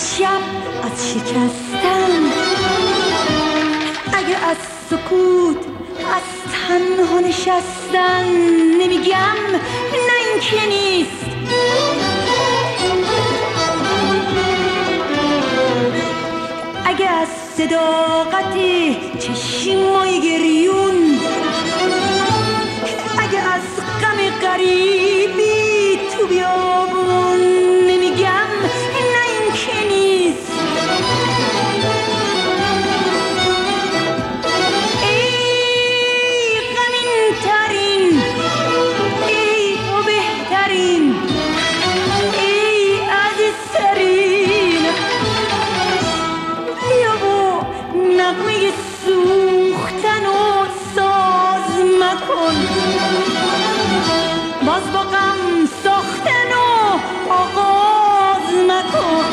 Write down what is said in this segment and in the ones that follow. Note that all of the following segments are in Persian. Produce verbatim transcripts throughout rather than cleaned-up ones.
شب از شکستن، اگه از سکوت از تنها نشستن، نمیگم نه این که نیست، اگه از صداقت چشمای گریون، اگه از غم غریبی تو بیابون، نمیگم نه این که نیست، ای غمین ترین، ای تو بهترین، ای عزیز ترین، بیا با نغمه سوختن و ساز مکن، باز با غم ساختن و آغاز مکن،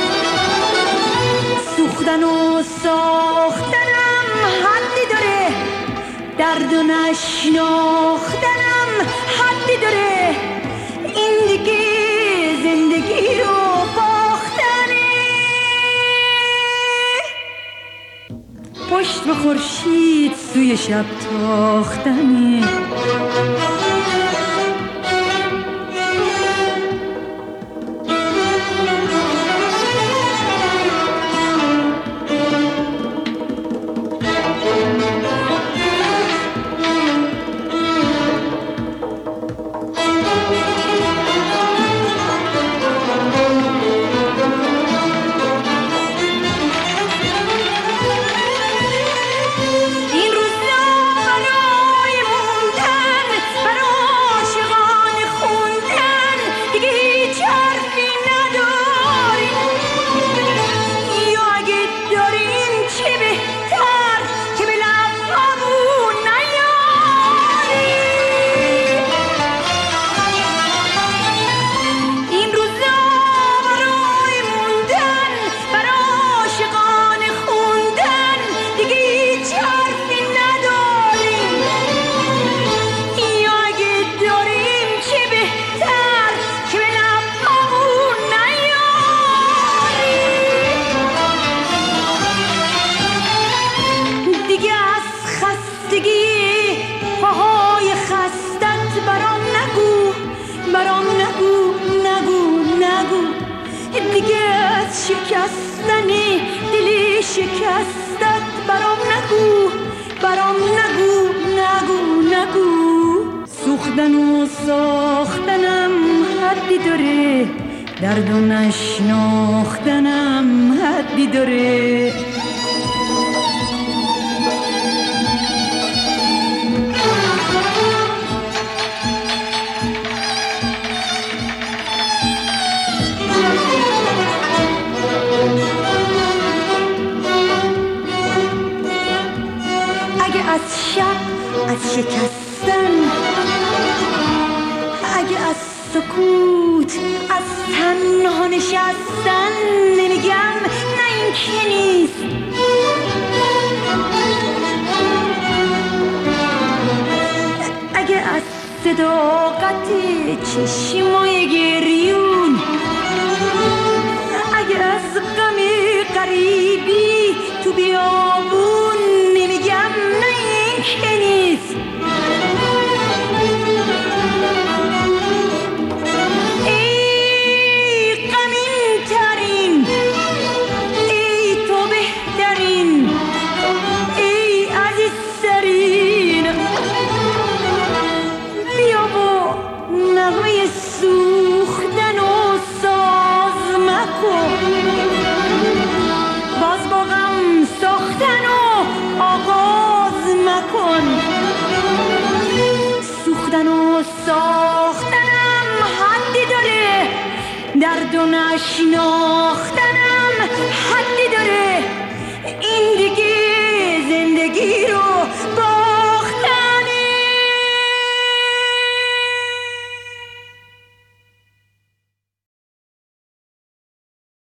سوختن و ساختنم حدی داره، درد و نشناختنم حدی داره، این دیگه زندگی رو باختنه، پشت به خورشید سوی شب تاختنه. شکستنی دلی شکستت برام نگو، برام نگو، نگو، نگو، سوختن و ساختنم حدی داره، درد و نشناختنم حدی داره. از شب از شکستن، اگه از سکوت از تنها نشستن، نمیگم نه این که نیست، اگه از صداقت چشمای گریون، اگه از غم غریبی تو بیابون، نمیگم نه این که نیست، ای غمین ترین، ای تو بهترین، ای عزیز ترین، بیا با نغمه سوختن و ساز مکن، باز با غم ساختن و آغاز مکن، سوختن و ساختنم حدی داره، درد و نشناختنم